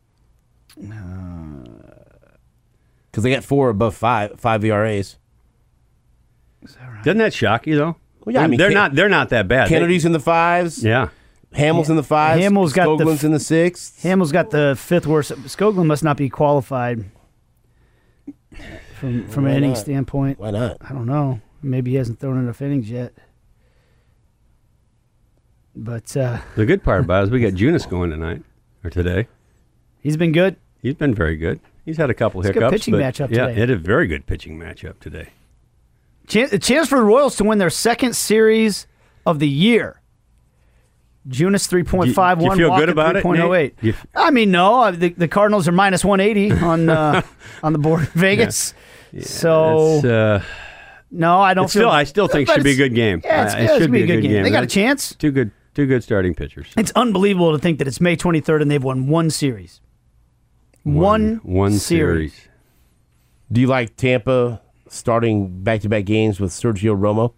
Because they got 4 above 5 ERAs. Doesn't that shock you though? Well, yeah, I mean, they're not that bad. Kennedy's in the 5s. Yeah. Hamill's in the 5s. Skogland's in the 6th. Hamill's got the 5th worst. Skoglund must not be qualified from an inning standpoint. Why not? I don't know. Maybe he hasn't thrown enough innings yet. But the good part about it is we got Junis going tonight or today. He's been good. He's been very good. He's had a couple it's hiccups. A good pitching matchup yeah, today. He had a very good pitching matchup today. A chance for the Royals to win their 2nd series of the year. Junis 3.51. You feel good about 3.08. it? I mean, no. The Cardinals are minus 180 on the board in Vegas. Yeah, so no, I don't feel. I still think it should be a good game. Yeah, it should be a good game. They got a chance. Two good starting pitchers. It's unbelievable to think that it's May 23rd and they've won 1 series. One series. Do you like Tampa starting back-to-back games with Sergio Romo?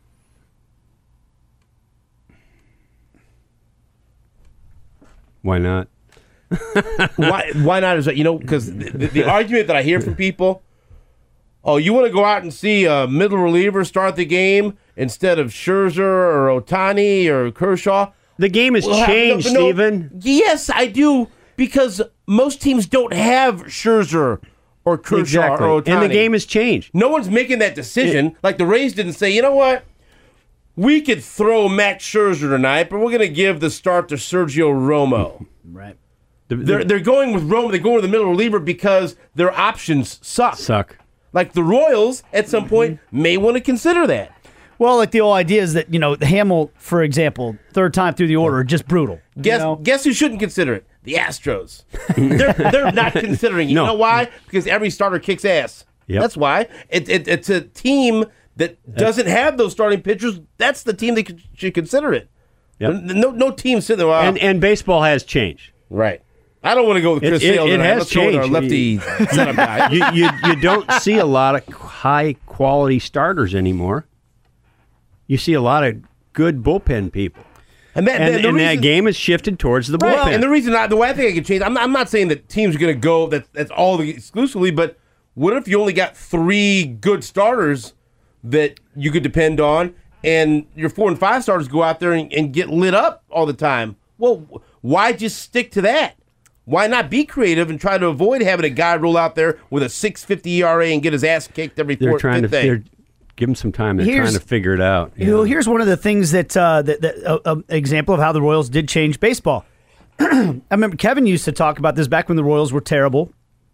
Why not? Why not? Is that, because the argument that I hear from people, you want to go out and see a middle reliever start the game instead of Scherzer or Ohtani or Kershaw? The game has changed, Stephen. Yes, I do, because most teams don't have Scherzer or Kershaw or Ohtani. And the game has changed. No one's making that decision. Like the Rays didn't say, you know what? We could throw Max Scherzer tonight, but we're going to give the start to Sergio Romo. Right. They're going with Romo. They go with the middle reliever because their options suck. Suck. Like the Royals, at some point, may want to consider that. Well, like the whole idea is that, Hamill, for example, third time through the order, just brutal. Guess who shouldn't consider it? The Astros. they're not considering it. No. You know why? Because every starter kicks ass. Yep. That's why. It's a team that doesn't have those starting pitchers. That's the team that should consider it. Yep. No team sitting there. And baseball has changed. Right. I don't want to go with Chris Sale. It has Let's go with our changed. lefty setup guy. You don't see a lot of high-quality starters anymore. You see a lot of good bullpen people. And that game has shifted towards the bullpen. Right. And the reason the way I think I can change, I'm not saying that teams are going to go that's all exclusively, but what if you only got 3 good starters that you could depend on, and your 4 and 5 starters go out there and get lit up all the time? Well, why just stick to that? Why not be creative and try to avoid having a guy roll out there with a 6.50 ERA and get his ass kicked every They're fourth trying to thing? give them some time. They're trying to figure it out. Here's one of the things that example of how the Royals did change baseball. I remember Kevin used to talk about this back when the Royals were terrible,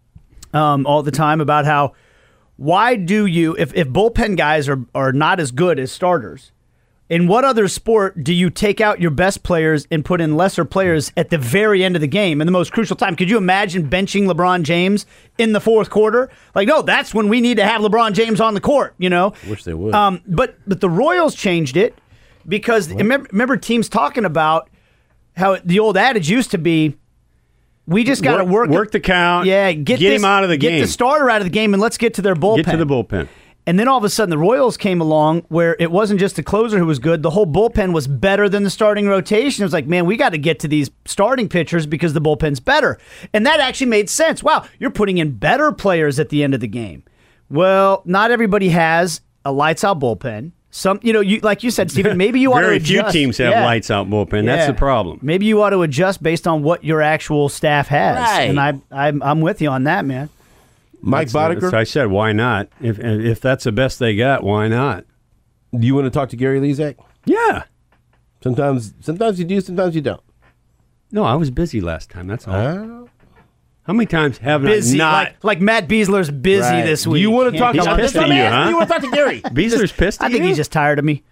all the time about how why do you if bullpen guys are not as good as starters, in what other sport do you take out your best players and put in lesser players at the very end of the game in the most crucial time? Could you imagine benching LeBron James in the fourth quarter? Like, no, that's when we need to have LeBron James on the court, Wish they would. But the Royals changed it because remember teams talking about how the old adage used to be, we just got to work the count. Yeah, get him out of the game. Get the starter out of the game, and let's get to their bullpen. Get to the bullpen. And then all of a sudden, the Royals came along where it wasn't just the closer who was good. The whole bullpen was better than the starting rotation. It was like, man, we got to get to these starting pitchers because the bullpen's better. And that actually made sense. Wow, you're putting in better players at the end of the game. Well, not everybody has a lights-out bullpen. Some, like you said, Stephen, maybe you ought to adjust. Very few teams have lights-out bullpen. That's the problem. Maybe you ought to adjust based on what your actual staff has. Right. And I'm with you on that, man. Mike Boddicker? I said, why not? If that's the best they got, why not? Do you want to talk to Gary Lezak? Yeah. Sometimes you do, sometimes you don't. No, I was busy last time. That's all. How many times have busy, I not? Like Matt Beasler's busy this week. You want to talk? He's pissed at you, huh? You want to talk to Gary? Beasler's pissed at you? I think he's just tired of me.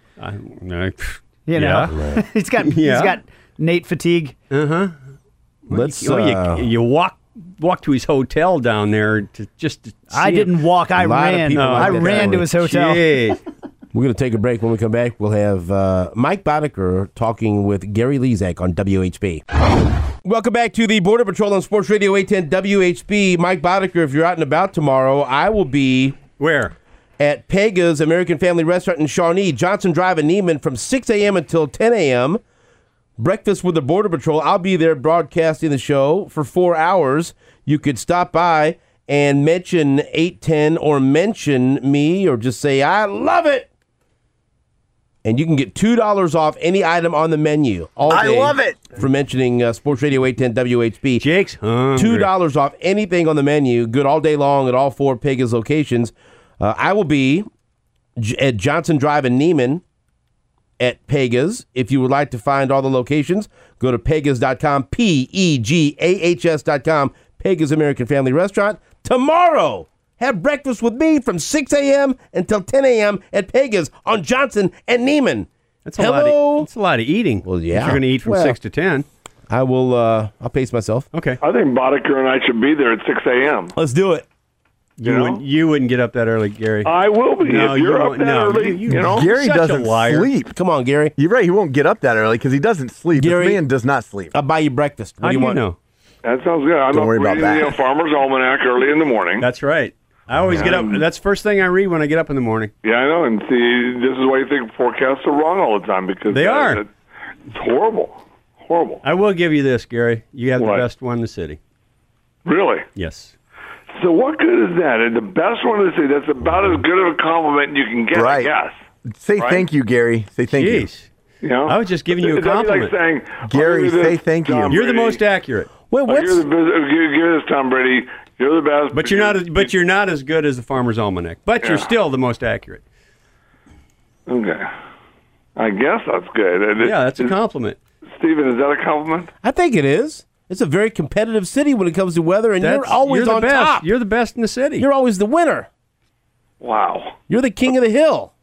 Yeah. He's got Nate fatigue. Let's. You walk to his hotel down there to see I didn't walk. I ran. I ran to his hotel. Jeez. We're going to take a break. When we come back, we'll have Mike Boddicker talking with Gary Lezak on WHB. Welcome back to the Border Patrol on Sports Radio 810 WHB. Mike Boddicker, if you're out and about tomorrow, I will be... Where? At Pega's American Family Restaurant in Shawnee, Johnson Drive in Neiman from 6 a.m. until 10 a.m. Breakfast with the Border Patrol. I'll be there broadcasting the show for 4 hours. You could stop by and mention 810 or mention me or just say, I love it. And you can get $2 off any item on the menu all day. I love it. For mentioning Sports Radio 810 WHB. Jake's hungry. $2 off anything on the menu. Good all day long at all 4 Pega's locations. I will be at Johnson Drive in Neiman at Pega's. If you would like to find all the locations, go to pegas.com, PEGAHS.com, Pega's American Family Restaurant. Tomorrow, have breakfast with me from 6 a.m. until 10 a.m. at Pega's on Johnson and Neiman. That's a lot of eating. Well, yeah. If you're going to eat from 6 to 10. I will. I'll pace myself. Okay. I think Boddicker and I should be there at 6 a.m. Let's do it. You wouldn't get up that early, Gary. I will be if you're up that early. Gary doesn't sleep. Come on, Gary. You're right. He won't get up that early because he doesn't sleep. Gary, this man does not sleep. I'll buy you breakfast. What How do you want? know? That sounds good. I'm Don't worry about reading that. the Farmer's Almanac early in the morning. That's right. I always get up. That's the first thing I read when I get up in the morning. Yeah, I know. And see, this is why you think forecasts are wrong all the time because They are. It's horrible. Horrible. I will give you this, Gary. You have What? the best one in the city. Really? Yes. So what good is that? And the best one to say that's about as good of a compliment you can get, Right. I guess. Say Right? thank you, Gary. Say thank you. Jeez. You know? I was just giving you a That'd be compliment. like saying, Gary, "I'll give say this, thank you." Tom You're the Brady. most accurate. Wait, Give this, Tom Brady. You're the best. But you're not as good as the Farmer's Almanac. But you're still the most accurate. Okay. I guess that's good. Yeah, that's a compliment. Stephen, is that a compliment? I think it is. It's a very competitive city when it comes to weather, and you're always the on best. top. You're the best in the city. You're always the winner. Wow. You're the king of the hill.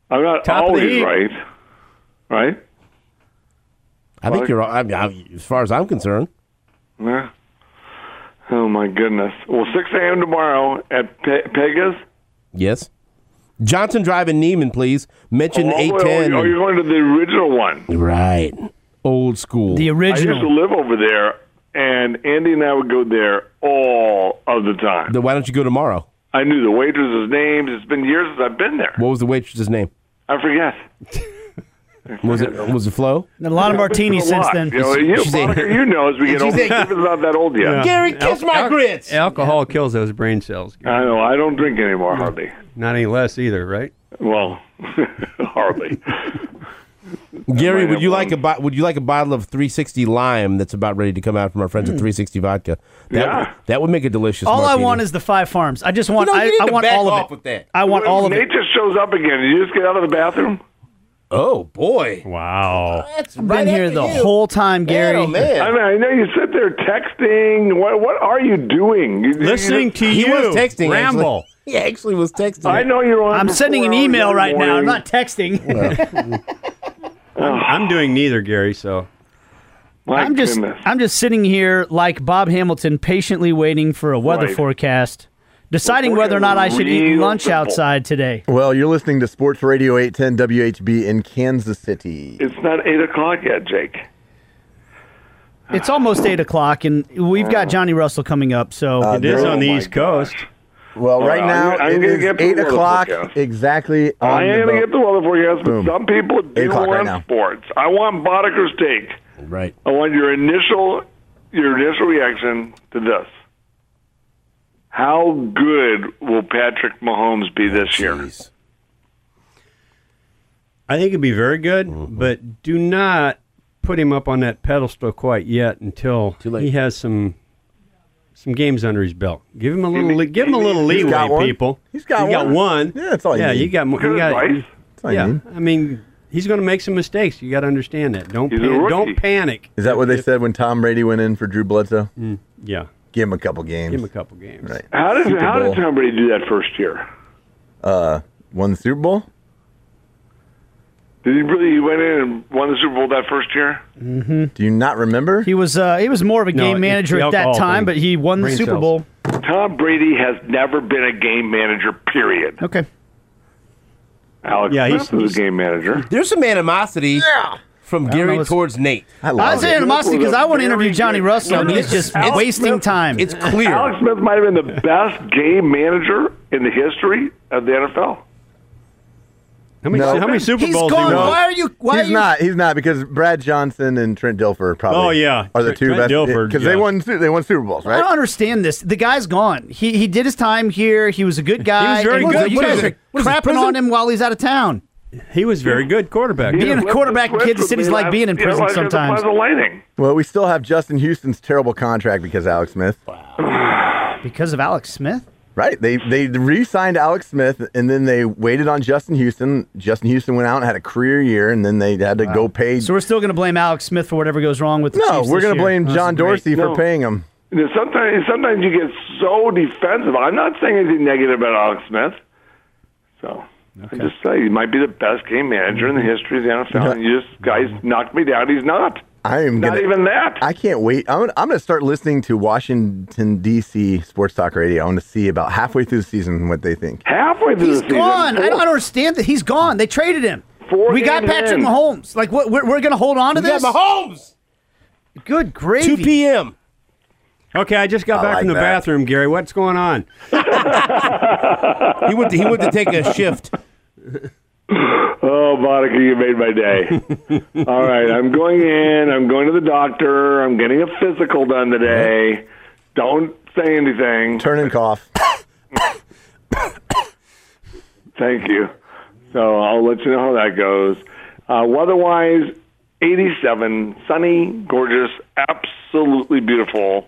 I'm not Top of the always heap. right. Right? I think you're. As far as I'm concerned. Yeah. Oh, my goodness. Well, 6 a.m. tomorrow at Pega's. Yes. Johnson Drive in Neiman, please. Mention Oh, 810. you're going to the original one. Right. Old school. The I used to original. live over there, and Andy and I would go there all of the time. Then why don't you go tomorrow? I knew the waitress's names. It's been years since I've been there. What was the waitress's name? I forget. Was it Flo? And a lot of martinis It's a since lot. then. You know, Monica, you know as we get older, Stephen's not that old yet. Gary, kiss my grits. Alcohol kills those brain cells. I know. I don't drink anymore, hardly. Not any less either, right? Well, hardly. Gary, would you like a bottle of 360 lime that's about ready to come out from our friends at 360 Vodka? That would make a delicious. All martini. I want is the 5 Farms. I just want. You need I to want back all of off it. with that. I want all of it. Nate just shows up again. Did you just get out of the bathroom? Oh boy! Wow. That's I've been here the whole time, Gary. Man, oh, man. I mean, I know you sit there texting. What are you doing? Listening to He you. was texting. Ramble. He actually was texting. I know you're on. I'm for sending 4 an hours email every right now. I'm morning. not texting. I'm doing neither, Gary, so. My I'm goodness. just sitting here like Bob Hamilton, patiently waiting for a weather Right. forecast, deciding Well, whether or not I should eat real lunch simple. outside today. Well, you're listening to Sports Radio 810 WHB in Kansas City. It's not 8 o'clock yet, Jake. It's almost 8 o'clock, and we've got Johnny Russell coming up. So It is Oh on the my East Coast. Well, right I'm now gonna it is get to the 8 weather o'clock forecast. exactly. I on am the going to boat. get the weather forecast, but Boom. some people 8 do o'clock right want now. sports. I want Bodeker's take. Right. I want your initial reaction to this. How good will Patrick Mahomes be this year? Jeez. I think it'd be very good, but do not put him up on that pedestal quite yet until Too late. he has some games under his belt. Give him a little leeway, got one. people. He's got one. one. Yeah, that's all you Yeah, need. you got more. Good advice. That's all you Yeah, need. I mean, he's going to make some mistakes. You got to understand that. Don't He's a rookie. don't panic. Is that what they said when Tom Brady went in for Drew Bledsoe? Yeah, Give him a couple games. give him a couple games. Right. How did Super Bowl. Tom Brady do that first year? Won the Super Bowl? Did he really? He went in and won the Super Bowl that first year. Do you not remember? he was more of a No, game it's manager the at that alcohol time, thing. but he won the Brain Super cells. Bowl. Tom Brady has never been a game manager. Period. Okay. Alex Yeah, Smith was a game manager. There's some animosity from Gary know, it's- towards Nate. I I love was it. animosity because I want to interview Very Johnny good. Russell, and No, he's just Alex wasting Smith- time. It's clear. Alex Smith might have been the best game manager in the history of the NFL. How many No. how many Super He's Bowls? gone. He won? Why are you? Why are He's you? not. He's not because Brad Johnson and Trent Dilfer probably. Oh, yeah. are the two Trent best Dilfer, because yeah. they won Super Bowls, I right? don't understand this. The guy's gone. He did his time here. He was a good guy. He was very and good. You What guys is are it? crapping on him while he's out of town. He was very good quarterback. Being a quarterback in Kansas City's like being in prison sometimes. Well, we still have Justin Houston's terrible contract because of Alex Smith. Because of Alex Smith? Right. They re-signed Alex Smith, and then they waited on Justin Houston. Justin Houston went out and had a career year, and then they had to go pay. So we're still going to blame Alex Smith for whatever goes wrong with the No, Chiefs we're this going to year. blame That's John great. Dorsey for No. paying him. You know, sometimes you get so defensive. I'm not saying anything negative about Alex Smith. So I just say he might be the best game manager in the history of the NFL. And you just guys knocked me down. He's not. I am Not gonna, even that. I can't wait. I'm going to start listening to Washington D.C. Sports Talk Radio. I want to see about halfway through the season what they think. Halfway through He's the season. gone. I don't understand that. He's gone. They traded him. 4 We got games Patrick in. Mahomes. Like, what? We're going to hold on to We got this? Mahomes. Good gravy. 2 p.m. Okay, I just got back like from the that. bathroom, Gary. What's going on? He went to take a shift. Oh, Monica, you made my day. All right, I'm going in. I'm going to the doctor. I'm getting a physical done today. Don't say anything. Turn and cough. Thank you. So I'll let you know how that goes. Weather-wise, 87, sunny, gorgeous, absolutely beautiful.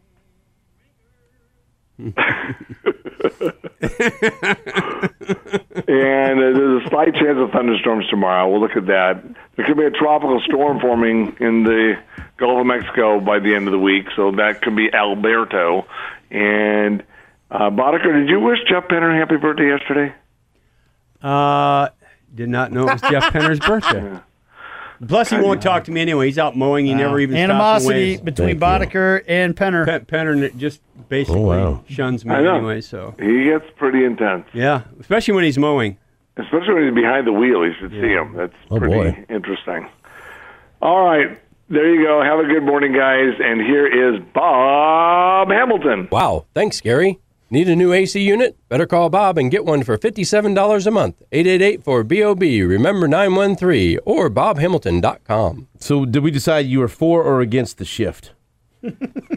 And there's a slight chance of thunderstorms tomorrow. We'll look at that. There could be a tropical storm forming in the Gulf of Mexico by the end of the week, so that could be Alberto. And Boddicker, did you wish Jeff Penner happy birthday yesterday? Did not know it was Jeff Penner's birthday. Plus, he won't talk to me anyway. He's out mowing. He never even stops and animosity waves. between Boddicker and Penner. Penner just basically shuns me I know. anyway. So He gets pretty intense, yeah, especially when he's mowing. especially when he's behind the wheel. You should see him. That's pretty boy. interesting. All right. There you go. Have a good morning, guys. And here is Bob Hamilton. Wow, thanks, Gary. Need a new AC unit? Better call Bob and get one for $57 a month. 888-4BOB. Remember 913 or bobhamilton.com. So did we decide you were for or against the shift? Did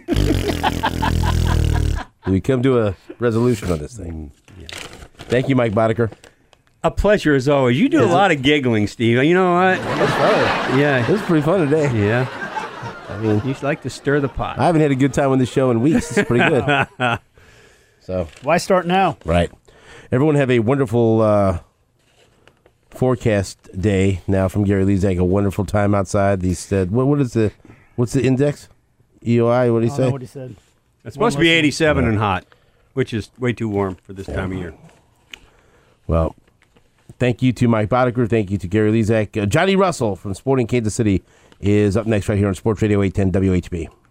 we come to a resolution on this thing? Yeah. Thank you, Mike Boddicker. A pleasure as always. You do a lot of giggling, Steve. You know what? That's fun. Yeah. It was pretty fun today. Yeah. I mean, You like to stir the pot. I haven't had a good time on this show in weeks. It's pretty good. So Why start now? right. Everyone have a wonderful forecast day now from Gary Lezak. A wonderful time outside. He said, what's the index? EOI, what did he I don't say? know what he said. It's supposed to be 87 and hot, which is way too warm for this time of year. Well, thank you to Mike Boddicker. Thank you to Gary Lezak. Johnny Russell from Sporting Kansas City is up next right here on Sports Radio 810 WHB.